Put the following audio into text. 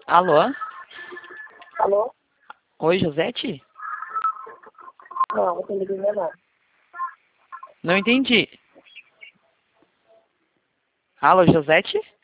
Alô? Alô? Oi, Josete? Não, você me ligou não. Não entendi. Alô, Josete?